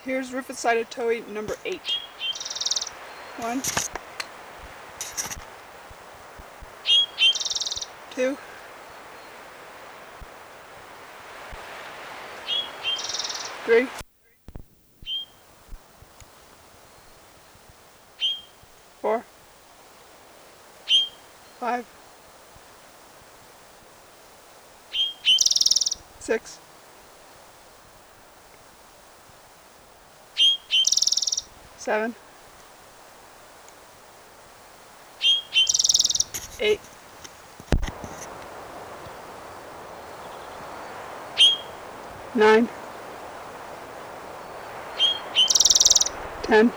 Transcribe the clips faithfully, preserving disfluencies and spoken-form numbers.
Here's rufous-sided towhee number eight. One, two, three, four, five, six, seven, eight, nine, ten,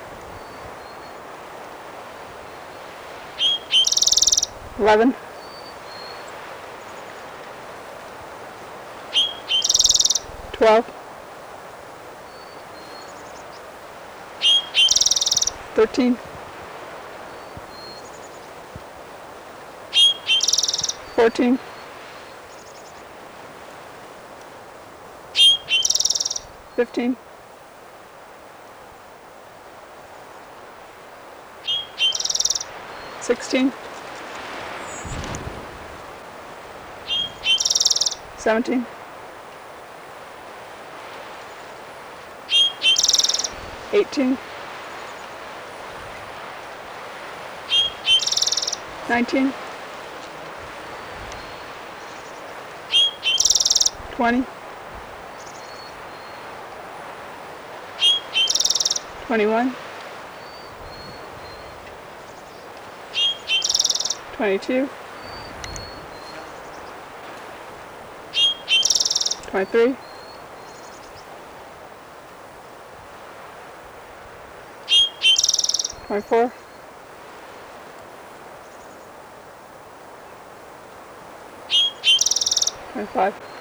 eleven, twelve, thirteen, fourteen, fifteen, sixteen, seventeen, eighteen, nineteen, twenty, twenty-one, twenty-two, twenty-three, twenty-four, twenty-five,